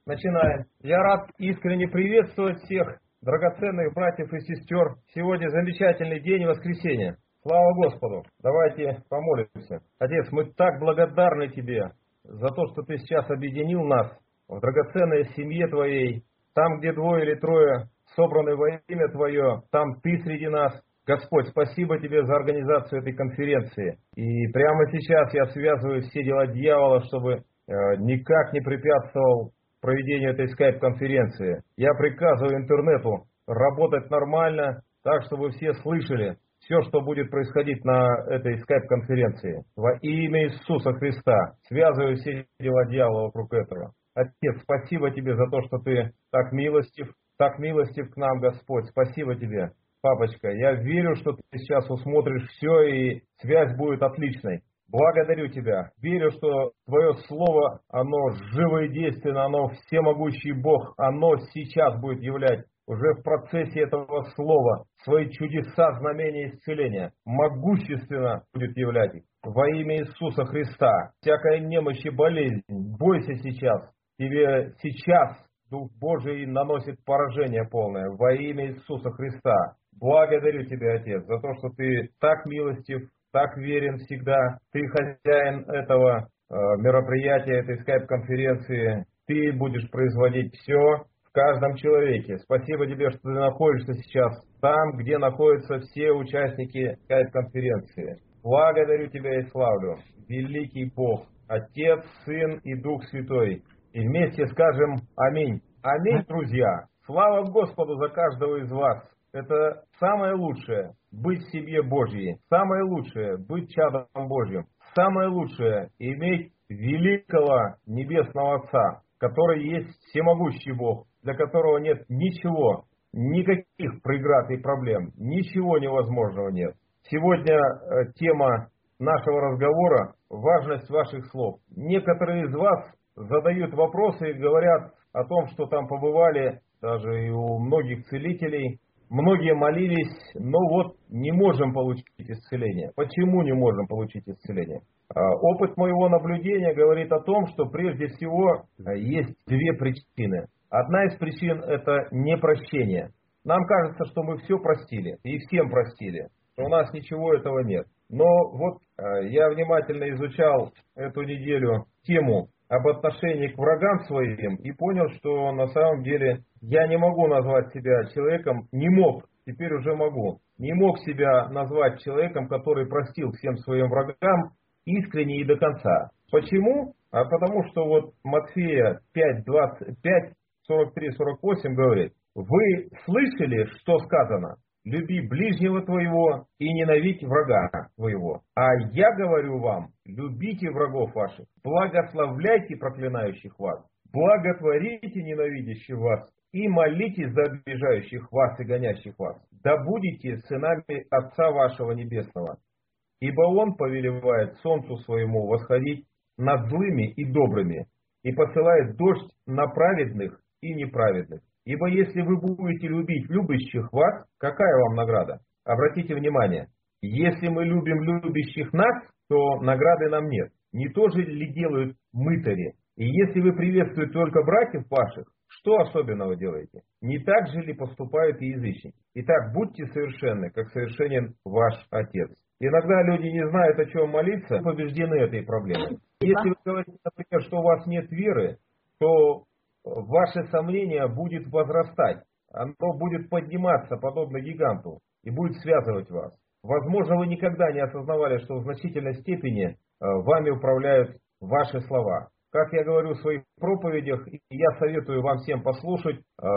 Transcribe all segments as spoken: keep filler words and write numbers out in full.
Начинаем. Я рад искренне приветствовать всех драгоценных братьев и сестер. Сегодня замечательный день воскресенья. Слава Господу. Давайте помолимся. Отец, мы так благодарны Тебе за то, что Ты сейчас объединил нас в драгоценной семье Твоей. Там, где двое или трое собраны во имя Твое, там Ты среди нас. Господь, спасибо Тебе за организацию этой конференции. И прямо сейчас я связываю все дела дьявола, чтобы э, никак не препятствовал проведению этой скайп-конференции. Я приказываю интернету работать нормально, так, чтобы все слышали все, что будет происходить на этой скайп-конференции. Во имя Иисуса Христа связываю все дела дьявола вокруг этого. Отец, спасибо Тебе за то, что Ты так милостив, так милостив к нам, Господь. Спасибо Тебе, папочка. Я верю, что Ты сейчас усмотришь все, и связь будет отличной. Благодарю Тебя. Верю, что Твое Слово, оно живо и действенно, оно всемогущий Бог, оно сейчас будет являть уже в процессе этого Слова свои чудеса, знамения исцеления. Могущественно будет являть их. Во имя Иисуса Христа. Всякая немощь и болезнь, бойся сейчас. Тебе сейчас Дух Божий наносит поражение полное. Во имя Иисуса Христа. Благодарю Тебя, Отец, за то, что Ты так милостив, так верен всегда. Ты хозяин этого э, мероприятия, этой скайп-конференции. Ты будешь производить все в каждом человеке. Спасибо Тебе, что Ты находишься сейчас там, где находятся все участники скайп-конференции. Благодарю Тебя и славлю. Великий Бог, Отец, Сын и Дух Святой. И вместе скажем аминь. Аминь, друзья. Слава Господу за каждого из вас. Это самое лучшее — быть в семье Божьей. Самое лучшее — быть чадом Божьим. Самое лучшее — иметь великого Небесного Отца, который есть всемогущий Бог, для которого нет ничего, никаких преград и проблем, ничего невозможного нет. Сегодня э, тема нашего разговора — важность ваших слов. Некоторые из вас задают вопросы и говорят о том, что там побывали даже и у многих целителей. Многие молились, но вот не можем получить исцеление. Почему не можем получить исцеление? Опыт моего наблюдения говорит о том, что прежде всего есть две причины. Одна из причин — это непрощение. Нам кажется, что мы все простили и всем простили, что у нас ничего этого нет. Но вот я внимательно изучал эту неделю тему об отношении к врагам своим и понял, что на самом деле я не могу назвать себя человеком, не мог, теперь уже могу, не мог себя назвать человеком, который простил всем своим врагам искренне и до конца. Почему? А потому что вот Матфея пять, двадцать пять, сорок три сорок восемь говорит: вы слышали, что сказано? Люби ближнего твоего и ненавидь врага твоего. А я говорю вам, любите врагов ваших, благословляйте проклинающих вас, благотворите ненавидящих вас и молитесь за обижающих вас и гонящих вас. Да будете сынами Отца вашего Небесного, ибо Он повелевает солнцу своему восходить над злыми и добрыми и посылает дождь на праведных и неправедных. Ибо если вы будете любить любящих вас, какая вам награда? Обратите внимание, если мы любим любящих нас, то награды нам нет. Не то же ли делают мытари? И если вы приветствуете только братьев ваших, что особенного делаете? Не так же ли поступают и язычники? Итак, будьте совершенны, как совершенен ваш Отец. Иногда люди не знают, о чем молиться, побеждены этой проблемой. Если вы говорите, например, что у вас нет веры, то ваше сомнение будет возрастать, оно будет подниматься, подобно гиганту, и будет связывать вас. Возможно, вы никогда не осознавали, что в значительной степени вами управляют ваши слова. Как я говорю в своих проповедях, и я советую вам всем послушать,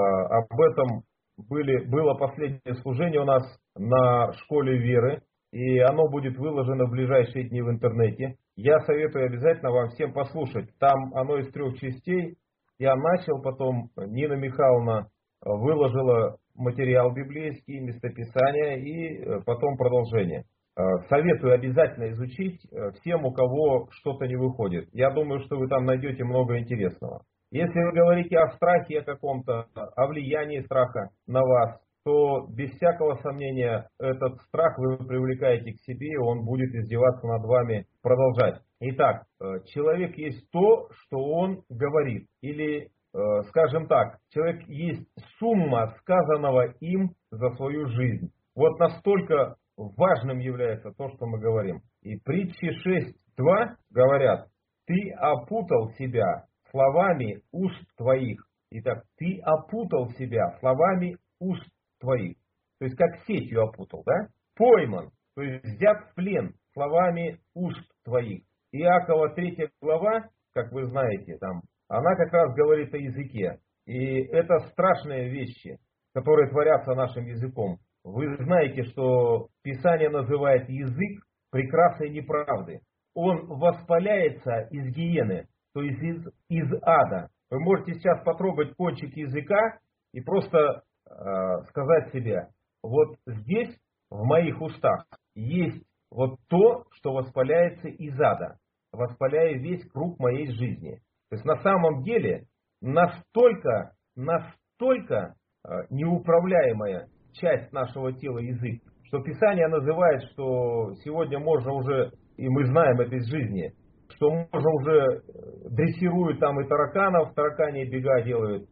об этом были, было последнее служение у нас на школе веры, и оно будет выложено в ближайшие дни в интернете. Я советую обязательно вам всем послушать. Там оно из трех частей. Я начал, потом Нина Михайловна выложила материал библейский, местописание, и потом продолжение. Советую обязательно изучить всем, у кого что-то не выходит. Я думаю, что вы там найдете много интересного. Если вы говорите о страхе о каком-то, о влиянии страха на вас, то без всякого сомнения этот страх вы привлекаете к себе, и он будет издеваться над вами, продолжать. Итак, человек есть то, что он говорит, или скажем так, человек есть сумма сказанного им за свою жизнь. Вот настолько важным является то, что мы говорим. И притчи шесть два говорят: ты опутал себя словами уст твоих. Итак, ты опутал себя словами уст твоих. То есть как сетью опутал, да? Пойман, то есть взят в плен словами уст твоих. Иакова третья глава, как вы знаете, там, она как раз говорит о языке. И это страшные вещи, которые творятся нашим языком. Вы знаете, что Писание называет язык прекрасной неправды. Он воспаляется из гиены, то есть из, из ада. Вы можете сейчас потрогать кончик языка и просто э, сказать себе: вот здесь, в моих устах, есть вот то, что воспаляется из ада, воспаляя весь круг моей жизни. То есть на самом деле настолько, настолько э, неуправляемая часть нашего тела язык, что Писание называет, что сегодня можно уже, и мы знаем это из жизни, что можно уже дрессируют там и тараканов, таракани бега делают,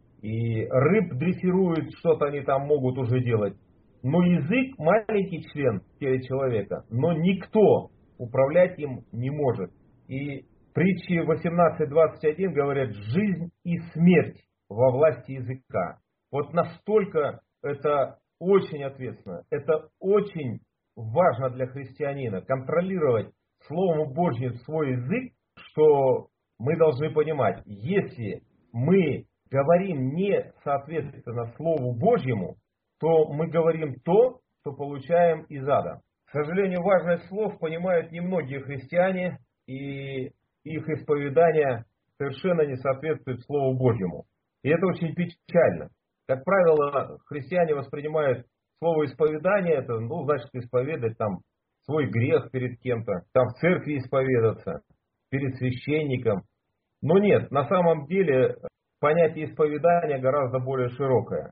и рыб дрессируют, что-то они там могут уже делать. Но язык маленький член в теле человека, но никто управлять им не может. И притчи восемнадцать двадцать один говорят: жизнь и смерть во власти языка. Вот настолько это очень ответственно, это очень важно для христианина контролировать Словом Божьим свой язык, что мы должны понимать: если мы говорим не соответственно Слову Божьему, то мы говорим то, что получаем из ада. К сожалению, важность слов понимают немногие христиане, и их исповедание совершенно не соответствует Слову Божьему. И это очень печально. Как правило, христиане воспринимают слово исповедание, это, ну, значит, исповедать там свой грех перед кем-то, там в церкви исповедаться, перед священником. Но нет, на самом деле понятие исповедания гораздо более широкое.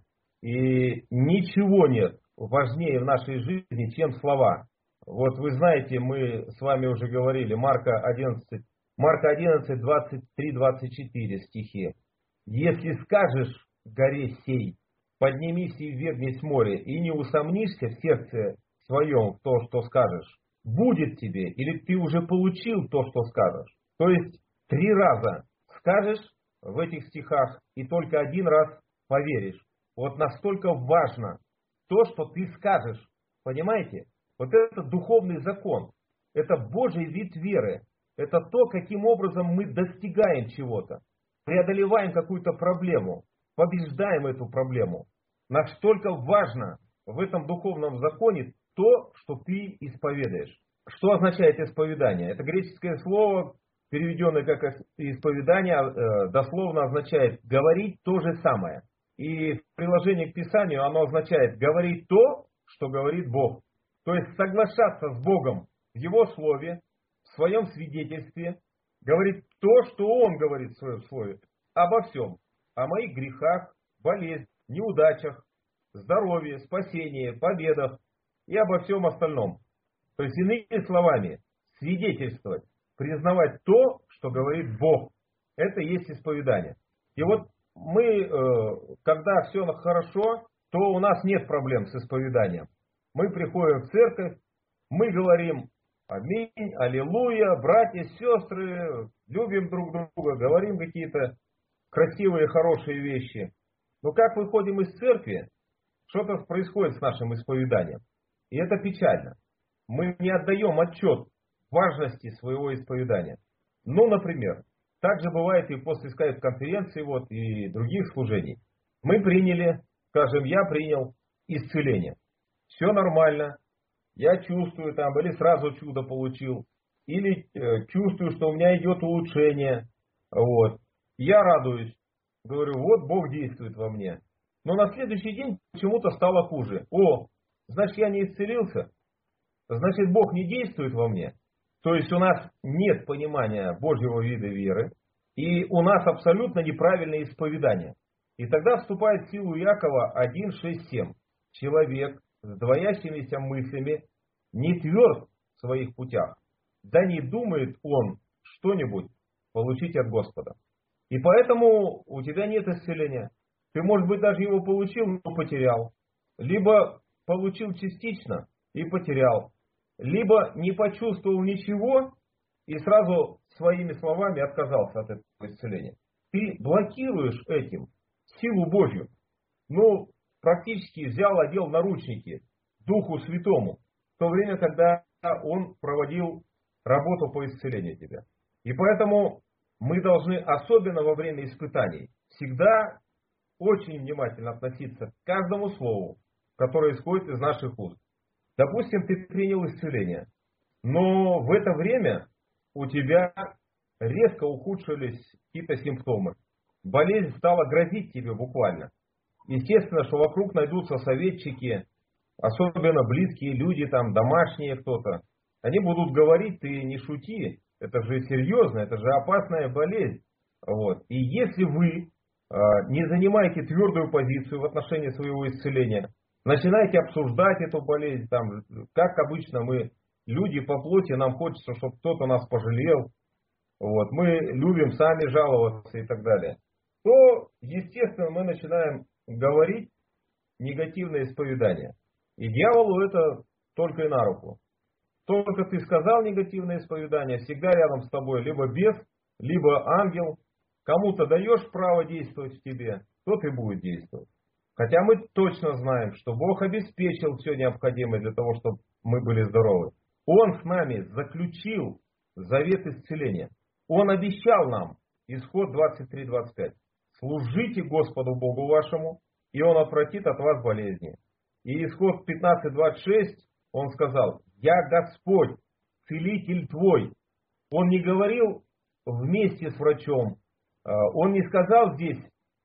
И ничего нет важнее в нашей жизни, чем слова. Вот вы знаете, мы с вами уже говорили, Марка одиннадцать, Марка одиннадцать, двадцать три двадцать четыре стихи. Если скажешь горе сей, поднимись и ввергнись в море, и не усомнишься в сердце своем в то, что скажешь, будет тебе, или ты уже получил то, что скажешь. То есть три раза скажешь в этих стихах, и только один раз поверишь. Вот настолько важно то, что ты скажешь. Понимаете? Вот это духовный закон. Это Божий вид веры. Это то, каким образом мы достигаем чего-то. Преодолеваем какую-то проблему. Побеждаем эту проблему. Настолько важно в этом духовном законе то, что ты исповедаешь. Что означает исповедание? Это греческое слово, переведенное как исповедание, дословно означает говорить то же самое. И в приложении к Писанию оно означает говорить то, что говорит Бог. То есть соглашаться с Богом в Его Слове, в Своем свидетельстве, говорить то, что Он говорит в Своем Слове, обо всем. О моих грехах, болезнях, неудачах, здоровье, спасении, победах и обо всем остальном. То есть, иными словами, свидетельствовать, признавать то, что говорит Бог. Это и есть исповедание. И вот мы, когда все хорошо, то у нас нет проблем с исповеданием. Мы приходим в церковь, мы говорим аминь, аллилуйя, братья, сестры, любим друг друга, говорим какие-то красивые, хорошие вещи. Но как выходим из церкви, что-то происходит с нашим исповеданием. И это печально. Мы не отдаем отчет важности своего исповедания. Ну, например, так же бывает и после скайп-конференции вот, и других служений. Мы приняли, скажем, я принял исцеление. Все нормально. Я чувствую там, или сразу чудо получил, или э, чувствую, что у меня идет улучшение. Вот. Я радуюсь. Говорю, вот Бог действует во мне. Но на следующий день почему-то стало хуже. О, значит, я не исцелился? Значит, Бог не действует во мне? То есть у нас нет понимания Божьего вида веры, и у нас абсолютно неправильное исповедание. И тогда вступает в силу Иакова один, шесть, семь. Человек с двоящимися мыслями не тверд в своих путях, да не думает он что-нибудь получить от Господа. И поэтому у тебя нет исцеления. Ты, может быть, даже его получил, но потерял. Либо получил частично и потерял. Либо не почувствовал ничего и сразу своими словами отказался от этого исцеления. Ты блокируешь этим силу Божью. Ну, практически взял, одел наручники Духу Святому, в то время, когда Он проводил работу по исцелению тебя. И поэтому мы должны, особенно во время испытаний, всегда очень внимательно относиться к каждому слову, которое исходит из наших уст. Допустим, ты принял исцеление, но в это время у тебя резко ухудшились какие-то симптомы. Болезнь стала грозить тебе буквально. Естественно, что вокруг найдутся советчики, особенно близкие люди, там, домашние кто-то. Они будут говорить: ты не шути, это же серьезно, это же опасная болезнь. Вот. И если вы э, не занимаете твердую позицию в отношении своего исцеления, начинаете обсуждать эту болезнь, там, как обычно мы, люди по плоти, нам хочется, чтобы кто-то нас пожалел, вот, мы любим сами жаловаться и так далее, то, естественно, мы начинаем говорить негативное исповедание. И дьяволу это только и на руку. Только ты сказал негативное исповедание, всегда рядом с тобой либо бес, либо ангел. Кому-то даешь право действовать в тебе, тот и будет действовать. Хотя мы точно знаем, что Бог обеспечил все необходимое для того, чтобы мы были здоровы. Он с нами заключил завет исцеления. Он обещал нам, исход двадцать три двадцать пять, служите Господу Богу вашему, и Он отвратит от вас болезни. И исход пятнадцать двадцать шесть, Он сказал: я Господь, целитель твой. Он не говорил вместе с врачом, Он не сказал здесь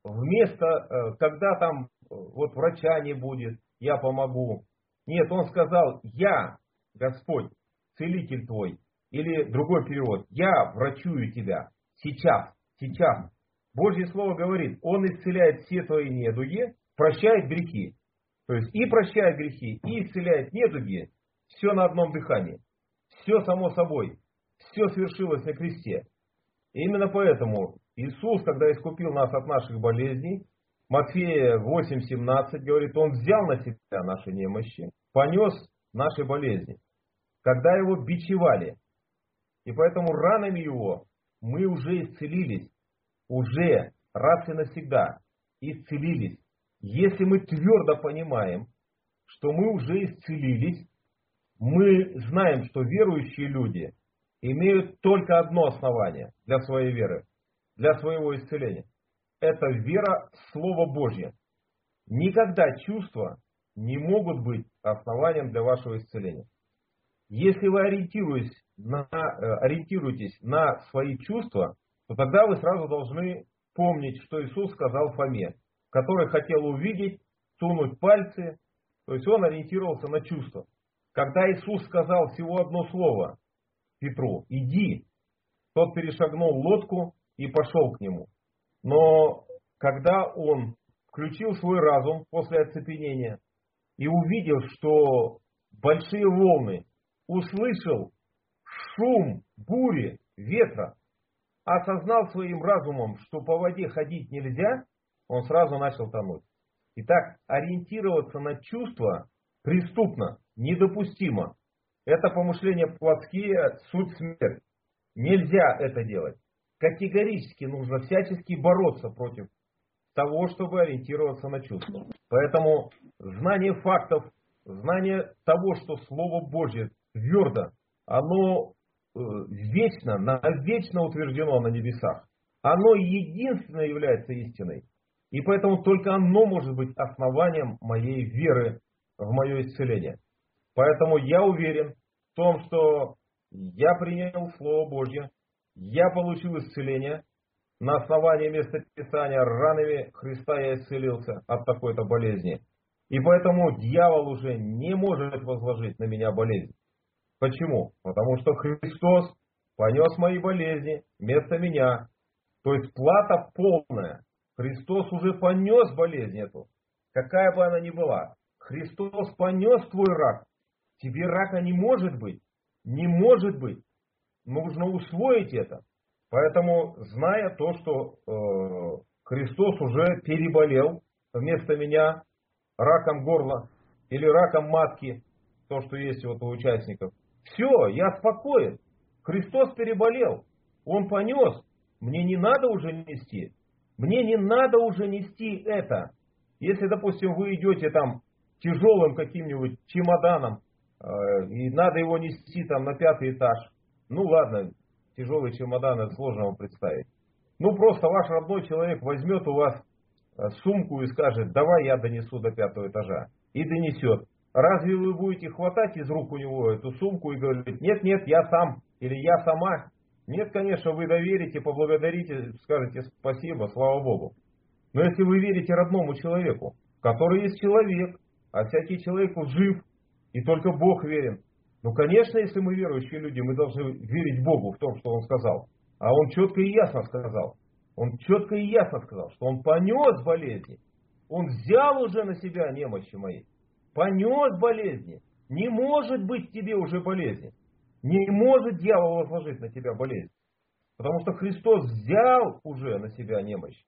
вместо, когда там вот врача не будет, я помогу. Нет, Он сказал: я Господь, целитель твой. Или другой перевод: я врачую тебя сейчас, сейчас. Божье Слово говорит: Он исцеляет все твои недуги, прощает грехи. То есть и прощает грехи, и исцеляет недуги. Все на одном дыхании. Все само собой. Все свершилось на кресте. И именно поэтому Иисус, когда искупил нас от наших болезней, Матфея восемь семнадцать говорит: Он взял на себя наши немощи, понес наши болезни, когда Его бичевали. И поэтому ранами Его мы уже исцелились, уже раз и навсегда исцелились. Если мы твердо понимаем, что мы уже исцелились, мы знаем, что верующие люди имеют только одно основание для своей веры, для своего исцеления. Это вера в Слово Божье. Никогда чувства не могут быть основанием для вашего исцеления. Если вы ориентируетесь на, ориентируетесь на свои чувства, то тогда вы сразу должны помнить, что Иисус сказал Фоме, который хотел увидеть, сунуть пальцы, то есть он ориентировался на чувства. Когда Иисус сказал всего одно слово Петру: иди, тот перешагнул лодку и пошел к нему. Но когда он включил свой разум после оцепенения и увидел, что большие волны, услышал шум бури, ветра, осознал своим разумом, что по воде ходить нельзя, он сразу начал тонуть. Итак, ориентироваться на чувства преступно, недопустимо. Это помышления плотские, суть смерть. Нельзя это делать. Категорически нужно всячески бороться против того, чтобы ориентироваться на чувства. Поэтому знание фактов, знание того, что Слово Божье твердо, оно э, вечно, навечно утверждено на небесах. Оно единственно является истиной. И поэтому только оно может быть основанием моей веры в мое исцеление. Поэтому я уверен в том, что я принял Слово Божье, я получил исцеление. На основании места Писания: ранами Христа я исцелился от такой-то болезни. И поэтому дьявол уже не может возложить на меня болезнь. Почему? Потому что Христос понес мои болезни вместо меня. То есть плата полная. Христос уже понес болезнь эту, какая бы она ни была. Христос понес твой рак. Тебе рака не может быть. Не может быть. Нужно усвоить это. Поэтому, зная то, что э, Христос уже переболел вместо меня раком горла или раком матки, то, что есть вот у участников, все, я спокоен. Христос переболел, Он понес, мне не надо уже нести. Мне не надо уже нести это. Если, допустим, вы идете там тяжелым каким-нибудь чемоданом, э, и надо его нести там на пятый этаж, ну ладно, тяжелый чемодан, это сложно вам представить. Ну просто ваш родной человек возьмет у вас сумку и скажет: давай я донесу до пятого этажа. И донесет. Разве вы будете хватать из рук у него эту сумку и говорить: нет, нет, я сам или я сама? Нет, конечно, вы доверите, поблагодарите, скажете спасибо, слава Богу. Но если вы верите родному человеку, который есть человек, а всякий человек жив, и только Бог верен, ну, конечно, если мы верующие люди, мы должны верить Богу в том, что Он сказал. А Он четко и ясно сказал. Он четко и ясно сказал, что Он понес болезни. Он взял уже на себя немощи мои. Понес болезни. Не может быть тебе уже болезни. Не может дьявол возложить на тебя болезнь. Потому что Христос взял уже на себя немощь.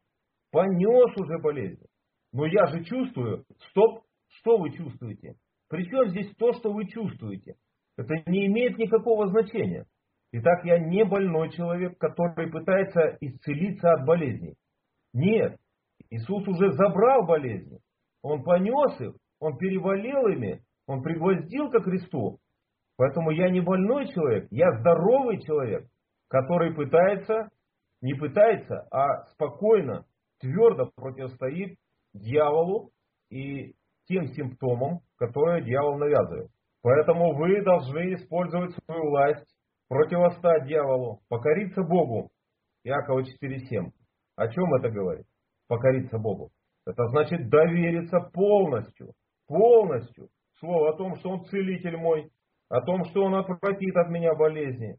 Понес уже болезни. Но я же чувствую. Стоп. Что вы чувствуете? Причем здесь то, что вы чувствуете? Это не имеет никакого значения. Итак, я не больной человек, который пытается исцелиться от болезней. Нет. Иисус уже забрал болезни. Он понес их. Он переболел ими. Он пригвоздил ко кресту. Поэтому я не больной человек. Я здоровый человек, который пытается, не пытается, а спокойно, твердо противостоит дьяволу и тем симптомам, которые дьявол навязывает. Поэтому вы должны использовать свою власть, противостать дьяволу, покориться Богу. Иакова четыре семь. О чем это говорит? Покориться Богу. Это значит довериться полностью, полностью. Слово о том, что Он целитель мой, о том, что Он отвратит от меня болезни,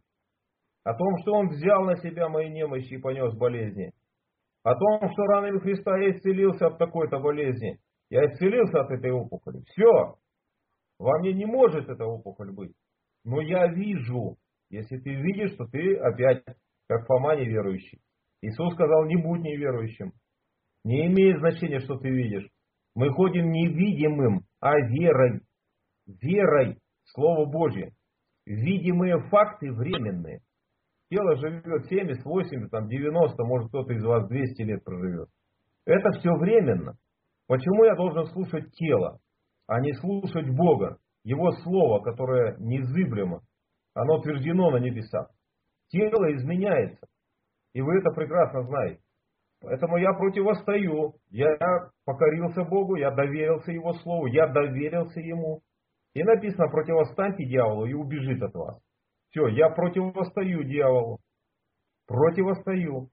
о том, что Он взял на себя мои немощи и понес болезни, о том, что ранами Христа я исцелился от такой-то болезни, я исцелился от этой опухоли. Все. Во мне не может эта опухоль быть. Но я вижу. Если ты видишь, то ты опять, как Фома, неверующий. Иисус сказал: не будь неверующим. Не имеет значения, что ты видишь. Мы ходим невидимым, а верой. Верой. Слово Божье. Видимые факты временные. Тело живет семьдесят, восемьдесят, там девяносто, может кто-то из вас двести лет проживет. Это все временно. Почему я должен слушать тело, а не слушать Бога, Его Слово, которое незыблемо, оно утверждено на небесах. Тело изменяется, и вы это прекрасно знаете. Поэтому я противостою, я покорился Богу, я доверился Его Слову, я доверился Ему. И написано: противостаньте дьяволу, и убежит от вас. Все, я противостою дьяволу, противостою.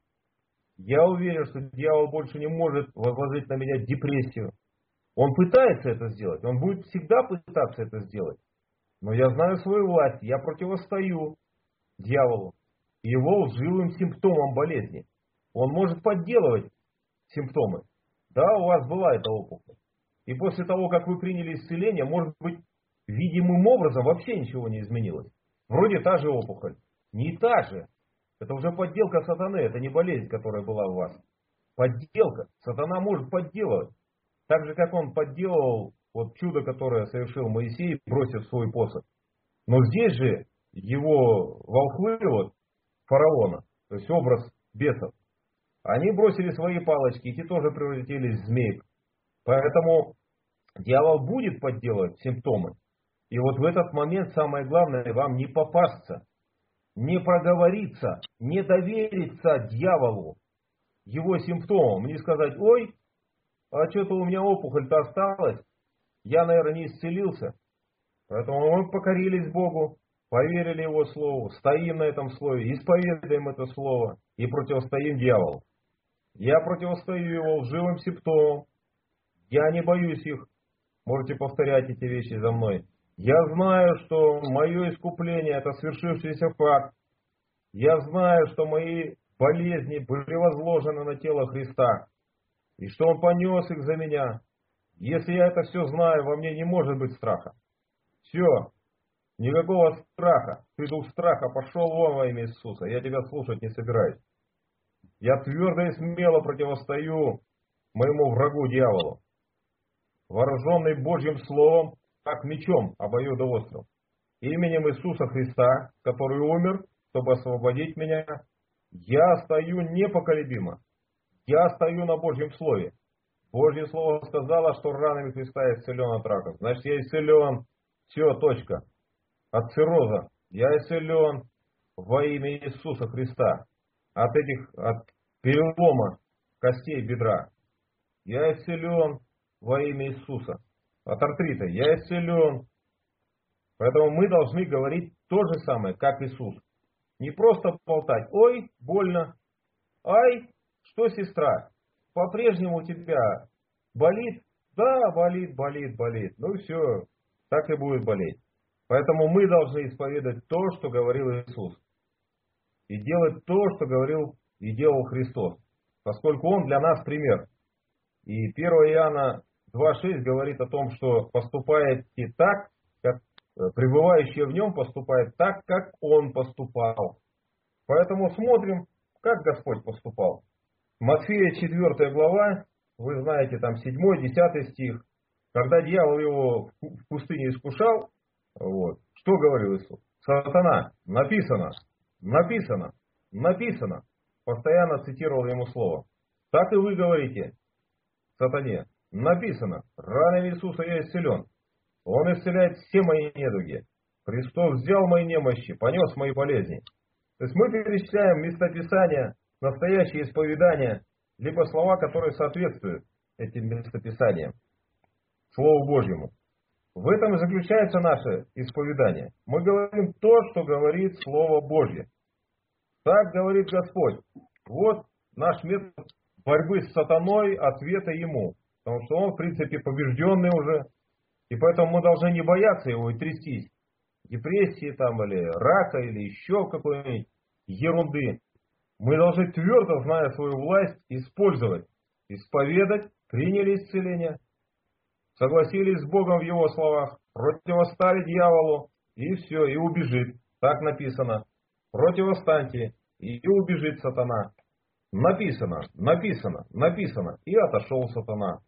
Я уверен, что дьявол больше не может возложить на меня депрессию. Он пытается это сделать, он будет всегда пытаться это сделать. Но я знаю свою власть, я противостою дьяволу и его лживым симптомам болезни. Он может подделывать симптомы. Да, у вас была эта опухоль. И после того, как вы приняли исцеление, может быть, видимым образом вообще ничего не изменилось. Вроде та же опухоль. Не та же. Это уже подделка сатаны, это не болезнь, которая была у вас. Подделка. Сатана может подделывать. Так же, как он подделывал вот чудо, которое совершил Моисей, бросив свой посох. Но здесь же его волхвы, вот, фараона, то есть образ бесов, они бросили свои палочки, и те тоже превратились в змей. Поэтому дьявол будет подделывать симптомы. И вот в этот момент самое главное вам не попасться, не проговориться, не довериться дьяволу, его симптомам, не сказать: ой, а что-то у меня опухоль-то осталась, я, наверное, не исцелился. Поэтому мы покорились Богу, поверили Его Слову, стоим на этом Слове, исповедуем это Слово и противостоим дьяволу. Я противостою его лживым симптомам, я не боюсь их, можете повторять эти вещи за мной. Я знаю, что мое искупление – это свершившийся факт. Я знаю, что мои болезни были возложены на тело Христа, и что Он понес их за меня. Если я это все знаю, во мне не может быть страха. Все. Никакого страха. Ты дух страха, пошел вон во имя Иисуса. Я тебя слушать не собираюсь. Я твердо и смело противостою моему врагу дьяволу, вооруженный Божьим Словом, как мечом обоюдоострым. Именем Иисуса Христа, который умер, чтобы освободить меня, я стою непоколебимо. Я стою на Божьем Слове. Божье Слово сказало, что ранами Христа я исцелен от рака. Значит, я исцелен. Все, точка. От цирроза. Я исцелен во имя Иисуса Христа. От этих, от перелома костей бедра. Я исцелен во имя Иисуса. От артрита. Я исцелен. Поэтому мы должны говорить то же самое, как Иисус. Не просто болтать. Ой, больно. Ай, что, сестра? По-прежнему у тебя болит? Да, болит, болит, болит. Ну все, так и будет болеть. Поэтому мы должны исповедать то, что говорил Иисус. И делать то, что говорил и делал Христос. Поскольку Он для нас пример. И первое Иоанна два шесть говорит о том, что поступаете так, как пребывающие в Нем поступают так, как Он поступал. Поэтому смотрим, как Господь поступал. Матфея четвёртая глава, вы знаете, там седьмой, десятый стих. Когда дьявол его в пустыне искушал, вот, что говорил Иисус? Сатана, написано, написано, написано. Постоянно цитировал ему слово. Так и вы говорите сатане, написано, ранами Иисуса я исцелен. Он исцеляет все мои недуги. Христос взял мои немощи, понес мои болезни. То есть мы перечисляем местописания, настоящие исповедания, либо слова, которые соответствуют этим местописаниям, Слову Божьему. В этом и заключается наше исповедание. Мы говорим то, что говорит Слово Божье. Так говорит Господь. Вот наш метод борьбы с сатаной, ответа ему. Потому что он, в принципе, побежденный уже. И поэтому мы должны не бояться его и трястись. Депрессии там, или рака, или еще какой-нибудь ерунды. Мы должны твердо, зная свою власть, использовать, исповедать, приняли исцеление, согласились с Богом в Его словах, противостали дьяволу, и все, и убежит. Так написано. Противостаньте, и убежит сатана. Написано, написано, написано. И отошел сатана.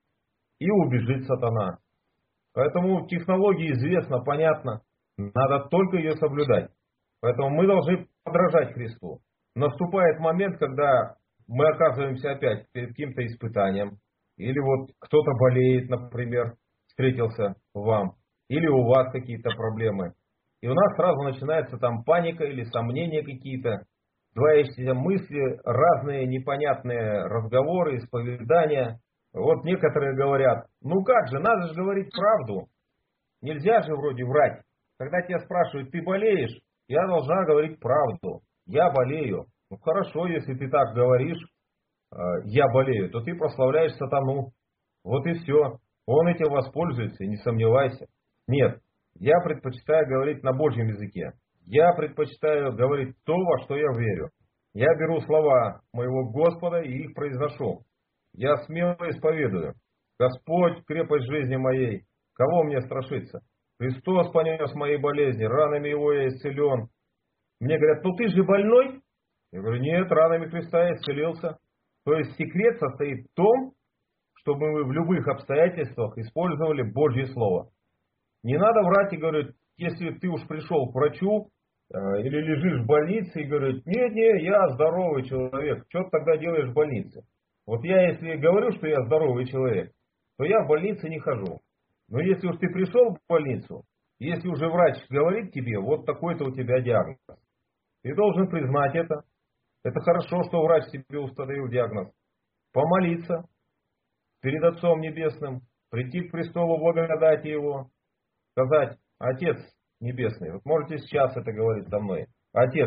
И убежит сатана. Поэтому технология известна, понятна. Надо только ее соблюдать. Поэтому мы должны подражать Христу. Наступает момент, когда мы оказываемся опять перед каким-то испытанием. Или вот кто-то болеет, например, встретился вам. Или у вас какие-то проблемы. И у нас сразу начинается там паника или сомнения какие-то. Двоящиеся мысли, разные непонятные разговоры, исповедания. Вот некоторые говорят, ну как же, надо же говорить правду. Нельзя же вроде врать. Когда тебя спрашивают, ты болеешь, я должна говорить правду. Я болею. Ну хорошо, если ты так говоришь, э, я болею, то ты прославляешь сатану. Вот и все. Он этим воспользуется, не сомневайся. Нет, я предпочитаю говорить на Божьем языке. Я предпочитаю говорить то, во что я верю. Я беру слова моего Господа и их произношу. Я смело исповедую. Господь, крепость жизни моей, кого мне страшиться? Христос понес мои болезни, ранами Его я исцелен. Мне говорят, ну ты же больной? Я говорю, нет, ранами Христа я исцелился. То есть секрет состоит в том, чтобы мы в любых обстоятельствах использовали Божье Слово. Не надо врать и говорить, если ты уж пришел к врачу э, или лежишь в больнице и говоришь, нет, нет, я здоровый человек, что ты тогда делаешь в больнице? Вот я если говорю, что я здоровый человек, то я в больнице не хожу. Но если уж ты пришел в больницу, если уже врач говорит тебе, вот такой-то у тебя диагноз, ты должен признать это. Это хорошо, что врач тебе установил диагноз. Помолиться перед Отцом Небесным, прийти к престолу благодати Его, сказать, Отец Небесный, вот можете сейчас это говорить со мной. Отец,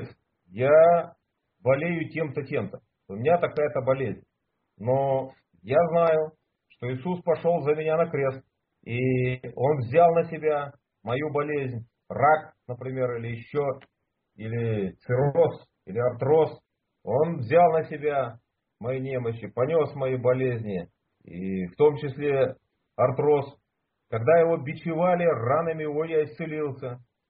я болею тем-то, тем-то. У меня такая-то болезнь. Но я знаю, что Иисус пошел за меня на крест. И Он взял на себя мою болезнь. Рак, например, или еще, или цирроз, или артроз. Он взял на себя мои немощи, понес мои болезни. И в том числе артроз. Когда его бичевали, ранами его я исцелился.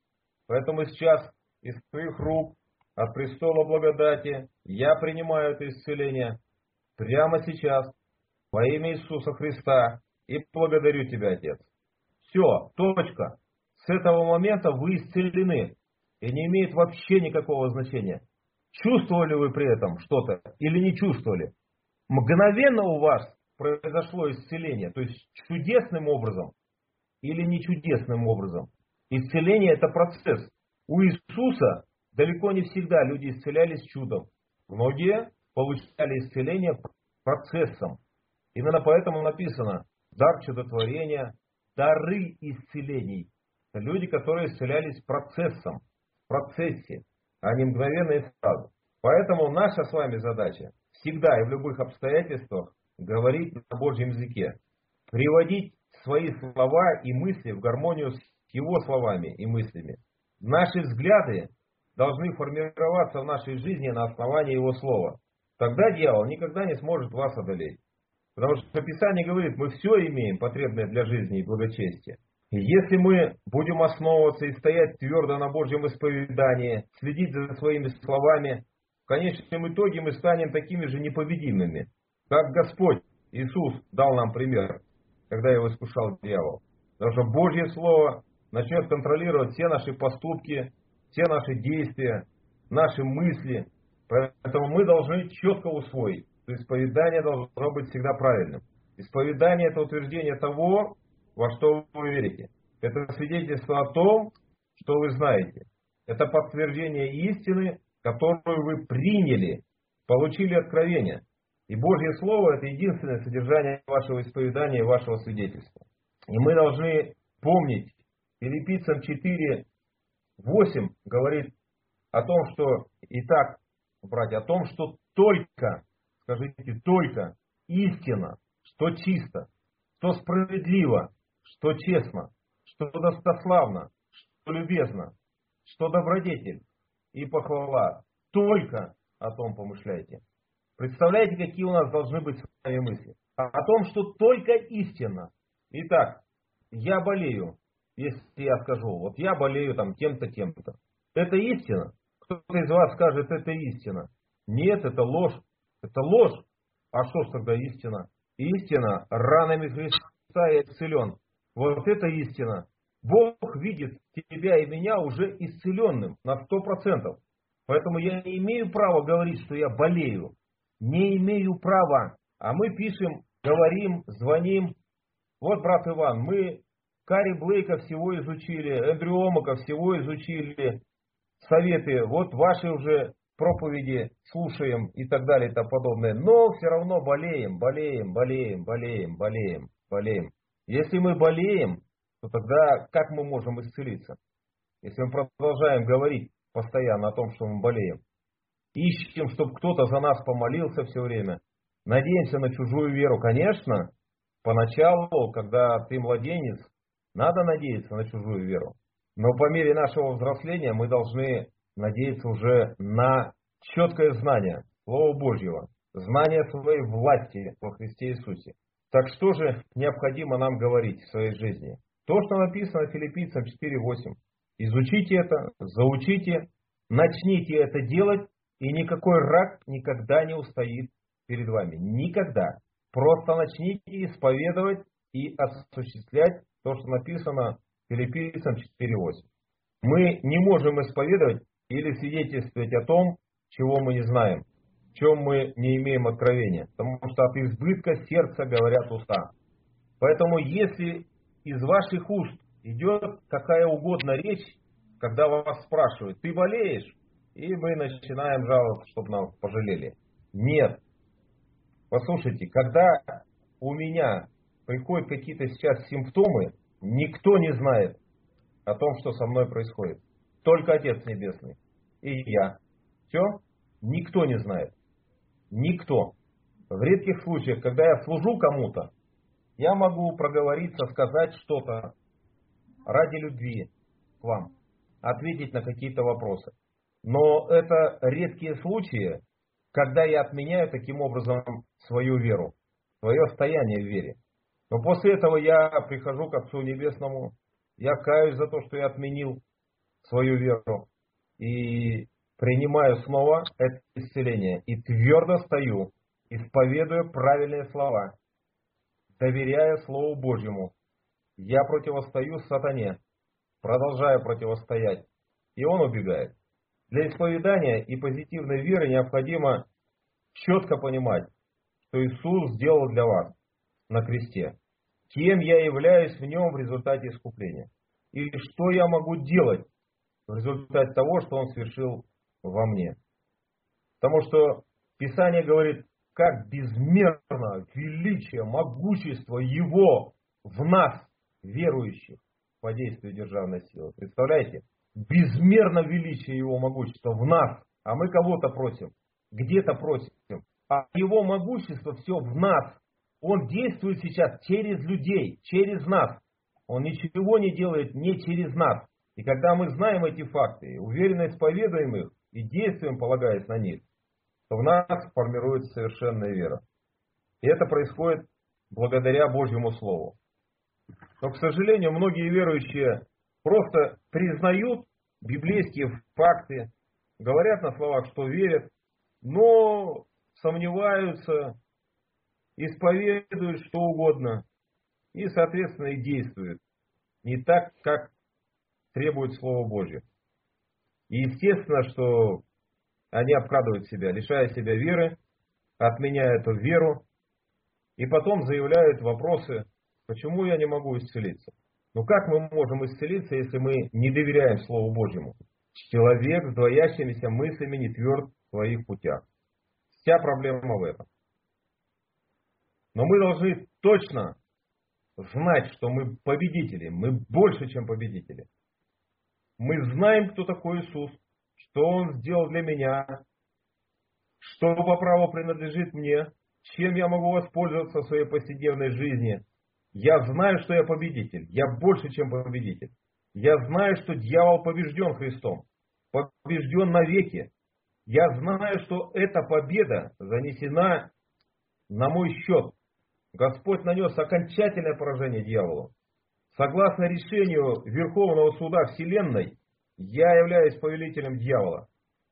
Поэтому сейчас из твоих рук, от престола благодати, я принимаю это исцеление прямо сейчас, во имя Иисуса Христа, и благодарю Тебя, Отец. Все, точка. С этого момента вы исцелены, и не имеет вообще никакого значения, чувствовали вы при этом что-то или не чувствовали. Мгновенно у вас произошло исцеление, то есть чудесным образом или не чудесным образом. Исцеление – это процесс. У Иисуса далеко не всегда люди исцелялись чудом. Многие получали исцеление процессом. Именно поэтому написано дар чудотворения, дары исцелений. Это люди, которые исцелялись процессом, в процессе, а не мгновенно и сразу. Поэтому наша с вами задача всегда и в любых обстоятельствах говорить на Божьем языке, приводить свои слова и мысли в гармонию с Его словами и мыслями. Наши взгляды должны формироваться в нашей жизни на основании Его слова. Тогда дьявол никогда не сможет вас одолеть. Потому что Писание говорит, мы все имеем, потребное для жизни и благочестия. И если мы будем основываться и стоять твердо на Божьем исповедании, следить за своими словами, в конечном итоге мы станем такими же непобедимыми, как Господь Иисус дал нам пример, когда его искушал дьявол. Потому что Божье Слово начнет контролировать все наши поступки, все наши действия, наши мысли. Поэтому мы должны четко усвоить, что исповедание должно быть всегда правильным. Исповедание – это утверждение того, во что вы верите. Это свидетельство о том, что вы знаете. Это подтверждение истины, которую вы приняли, получили откровение. И Божье Слово – это единственное содержание вашего исповедания и вашего свидетельства. И мы должны помнить, Филиппийцам четыре восемь говорит о том, что, итак, братья, о том, что только, скажите, только истина, что чисто, что справедливо, что честно, что достославно, что любезно, что добродетель и похвала, только о том помышляйте. Представляете, какие у нас должны быть с вами мысли? О том, что только истина. Итак, я болею, если я скажу, вот я болею там тем-то, тем-то. Это истина? Кто-то из вас скажет, это истина. Нет, это ложь. Это ложь. А что ж тогда истина? Истина, ранами Христа я исцелен. Вот это истина. Бог видит тебя и меня уже исцеленным на сто процентов. Поэтому я не имею права говорить, что я болею. Не имею права. А мы пишем, говорим, звоним. Вот, брат Иван, мы Кари Блейка всего изучили, Эндрю Омака всего изучили, советы, вот ваши уже проповеди слушаем и так далее и тому подобное. Но все равно болеем, болеем, болеем, болеем, болеем, болеем. Если мы болеем, то тогда как мы можем исцелиться? Если мы продолжаем говорить постоянно о том, что мы болеем. Ищем, чтобы кто-то за нас помолился все время. Надеемся на чужую веру. Конечно, поначалу, когда ты младенец, надо надеяться на чужую веру. Но по мере нашего взросления мы должны надеяться уже на четкое знание Слова Божьего, знание своей власти во Христе Иисусе. Так что же необходимо нам говорить в своей жизни? То, что написано Филиппийцам четыре восемь. Изучите это, заучите, начните это делать, и никакой враг никогда не устоит перед вами. Никогда. Просто начните исповедовать и осуществлять то, что написано Филиппийцам четыре восемь. Мы не можем исповедовать или свидетельствовать о том, чего мы не знаем, в чем мы не имеем откровения. Потому что от избытка сердца говорят уста. Поэтому если из ваших уст идет какая угодно речь, когда вас спрашивают, ты болеешь? И мы начинаем жаловаться, чтобы нас пожалели. Нет. Послушайте, когда у меня приходят какие-то сейчас симптомы, никто не знает о том, что со мной происходит. Только Отец Небесный и я. Все? Никто не знает. Никто. В редких случаях, когда я служу кому-то, я могу проговориться, сказать что-то ради любви к вам, ответить на какие-то вопросы. Но это редкие случаи, когда я отменяю таким образом свою веру, свое стояние в вере. Но после этого я прихожу к Отцу Небесному, я каюсь за то, что я отменил свою веру и принимаю снова это исцеление. И твердо стою, исповедуя правильные слова, доверяя Слову Божьему. Я противостою сатане, продолжаю противостоять, и он убегает. Для исповедания и позитивной веры необходимо четко понимать, что Иисус сделал для вас на кресте. Кем я являюсь в нем в результате искупления. Или что я могу делать в результате того, что он совершил во мне. Потому что Писание говорит, как безмерно величие, могущество Его в нас, верующих, по действию державной силы. Представляете? Безмерно величие Его могущества в нас, а мы кого-то просим, где-то просим. А Его могущество все в нас. Он действует сейчас через людей, через нас. Он ничего не делает не через нас. И когда мы знаем эти факты, уверенно исповедуем их и действуем, полагаясь на них, то в нас формируется совершенная вера. И это происходит благодаря Божьему Слову. Но, к сожалению, многие верующие просто признают библейские факты, говорят на словах, что верят, но сомневаются, исповедуют что угодно и, соответственно, и действуют не так, как требует Слово Божье. И естественно, что они обкрадывают себя, лишая себя веры, отменяя эту веру, и потом заявляют вопросы, почему я не могу исцелиться. Ну как мы можем исцелиться, если мы не доверяем Слову Божьему? Человек с двоящимися мыслями не тверд в своих путях. Вся проблема в этом. Но мы должны точно знать, что мы победители, мы больше, чем победители. Мы знаем, кто такой Иисус, что Он сделал для меня, что по праву принадлежит мне, чем я могу воспользоваться в своей повседневной жизни. Я знаю, что я победитель, я больше, чем победитель. Я знаю, что дьявол побежден Христом, побежден навеки. Я знаю, что эта победа занесена на мой счет. Господь нанес окончательное поражение дьяволу. Согласно решению Верховного Суда Вселенной, я являюсь повелителем дьявола.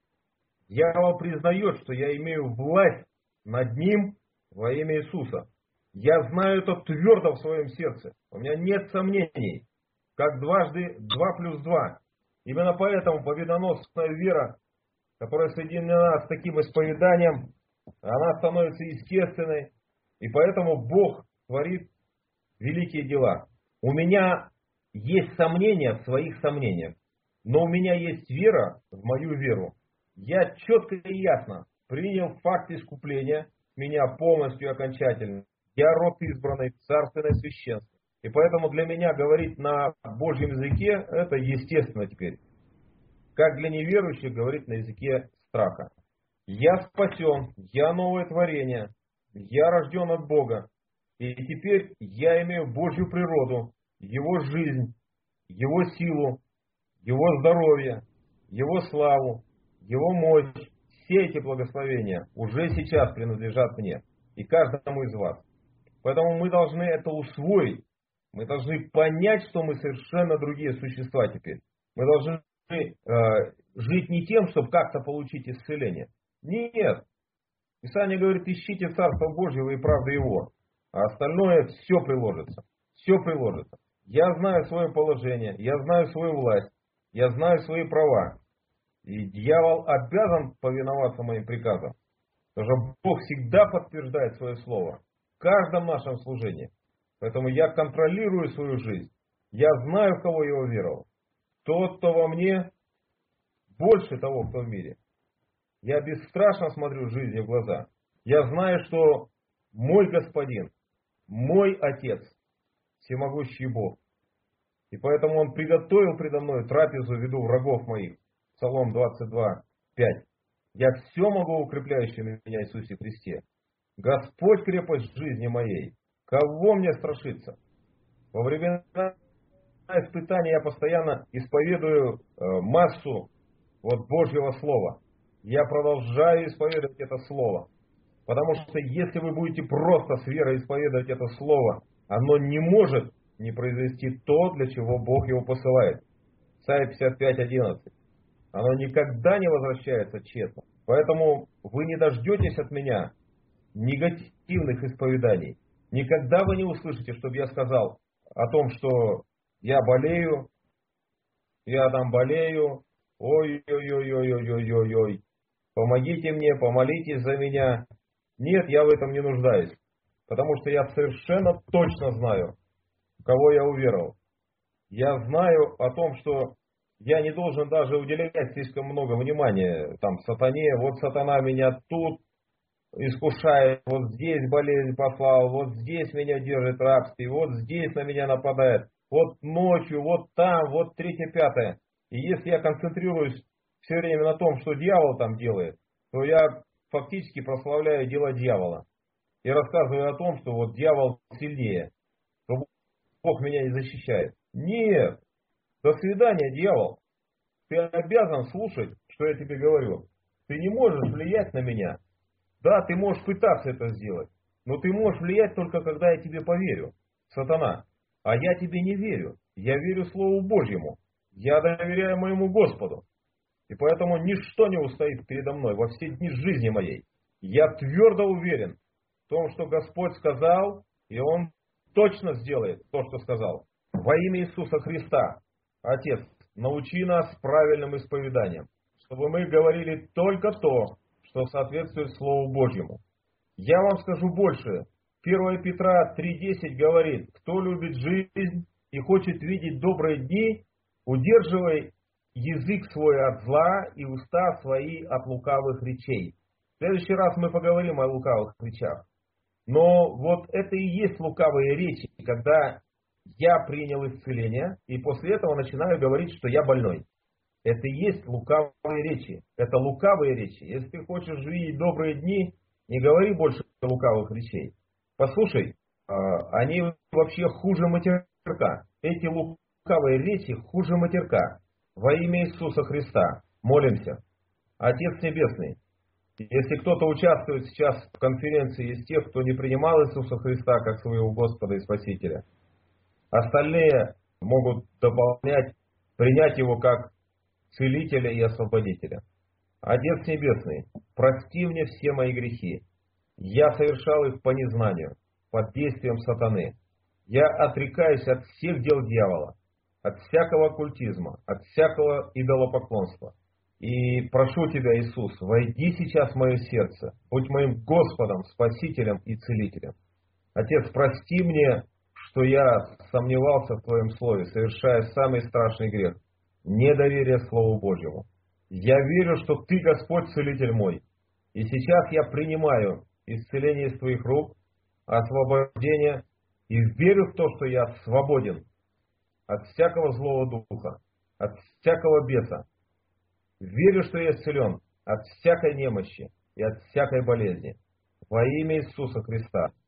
Дьявол признает, что я имею власть над ним во имя Иисуса. Я знаю это твердо в своем сердце. У меня нет сомнений, как дважды два плюс два. Именно поэтому победоносная вера, которая соединена с таким исповеданием, она становится естественной. И поэтому Бог творит великие дела. У меня есть сомнения в своих сомнениях, но у меня есть вера в мою веру. Я четко и ясно принял факт искупления меня полностью и окончательно. Я род избранный, царственное священство. И поэтому для меня говорить на Божьем языке, это естественно теперь. Как для неверующих говорить на языке страха. Я спасен, я новое творение, я рожден от Бога. И теперь я имею Божью природу, Его жизнь, Его силу, Его здоровье, Его славу, Его мощь. Все эти благословения уже сейчас принадлежат мне и каждому из вас. Поэтому мы должны это усвоить. Мы должны понять, что мы совершенно другие существа теперь. Мы должны э, жить не тем, чтобы как-то получить исцеление. Нет. Писание говорит, ищите Царство Божьего и правды Его. А остальное все приложится. Все приложится. Я знаю свое положение, я знаю свою власть, я знаю свои права. И дьявол обязан повиноваться моим приказам. Потому что Бог всегда подтверждает свое слово. В каждом нашем служении. Поэтому я контролирую свою жизнь. Я знаю, в кого я уверовал. Тот, кто во мне, больше того, кто в мире. Я бесстрашно смотрю жизни в глаза. Я знаю, что мой Господин, мой Отец, всемогущий Бог. И поэтому Он приготовил предо мной трапезу в виду врагов моих. Псалом двадцать два, пять. Я все могу, укрепляющий меня Иисусе Христе. Господь крепость жизни моей. Кого мне страшиться? Во времена испытаний я постоянно исповедую э, массу вот Божьего Слова. Я продолжаю исповедовать это Слово. Потому что если вы будете просто с верой исповедовать это Слово, оно не может не произвести то, для чего Бог его посылает. Исайя пятьдесят пять одиннадцать. Оно никогда не возвращается тщетно. Поэтому вы не дождетесь от меня негативных исповеданий. Никогда вы не услышите, чтобы я сказал о том, что я болею, я там болею, ой-ой-ой-ой-ой-ой-ой, помогите мне, помолитесь за меня. Нет, я в этом не нуждаюсь, потому что я совершенно точно знаю, в кого я уверовал. Я знаю о том, что я не должен даже уделять слишком много внимания там сатане. Вот сатана меня тут искушает, вот здесь болезнь послал, вот здесь меня держит в рабстве, вот здесь на меня нападает, вот ночью, вот там, вот третье, пятое. И если я концентрируюсь все время на том, что дьявол там делает, то я фактически прославляю дело дьявола. И рассказываю о том, что вот дьявол сильнее, что Бог меня не защищает. Нет! До свидания, дьявол! Ты обязан слушать, что я тебе говорю. Ты не можешь влиять на меня. Да, ты можешь пытаться это сделать, но ты можешь влиять только когда я тебе поверю, сатана. А я тебе не верю. Я верю Слову Божьему. Я доверяю моему Господу. И поэтому ничто не устоит передо мной во все дни жизни моей. Я твердо уверен в том, что Господь сказал, и Он точно сделает то, что сказал. Во имя Иисуса Христа, Отец, научи нас правильным исповеданием, чтобы мы говорили только то, что соответствует Слову Божьему. Я вам скажу больше. первое Петра три десять говорит: кто любит жизнь и хочет видеть добрые дни, удерживай язык свой от зла и уста свои от лукавых речей. В следующий раз мы поговорим о лукавых речах. Но вот это и есть лукавые речи, когда я принял исцеление и после этого начинаю говорить, что я больной. Это и есть лукавые речи. Это лукавые речи. Если ты хочешь видеть добрые дни, не говори больше лукавых речей. Послушай, они вообще хуже матерка. Эти лукавые речи хуже матерка. Во имя Иисуса Христа молимся. Отец Небесный, если кто-то участвует сейчас в конференции из тех, кто не принимал Иисуса Христа как своего Господа и Спасителя, остальные могут дополнять, принять Его как Целителя и Освободителя. Отец Небесный, прости мне все мои грехи. Я совершал их по незнанию, под действием сатаны. Я отрекаюсь от всех дел дьявола, от всякого оккультизма, от всякого идолопоклонства. И прошу Тебя, Иисус, войди сейчас в мое сердце, будь моим Господом, Спасителем и Целителем. Отец, прости мне, что я сомневался в Твоем Слове, совершая самый страшный грех — недоверие Слову Божьему. Я верю, что Ты, Господь, Целитель мой. И сейчас я принимаю исцеление из Твоих рук, освобождение, и верю в то, что я свободен от всякого злого духа, от всякого беса. Верю, что я исцелен от всякой немощи и от всякой болезни. Во имя Иисуса Христа.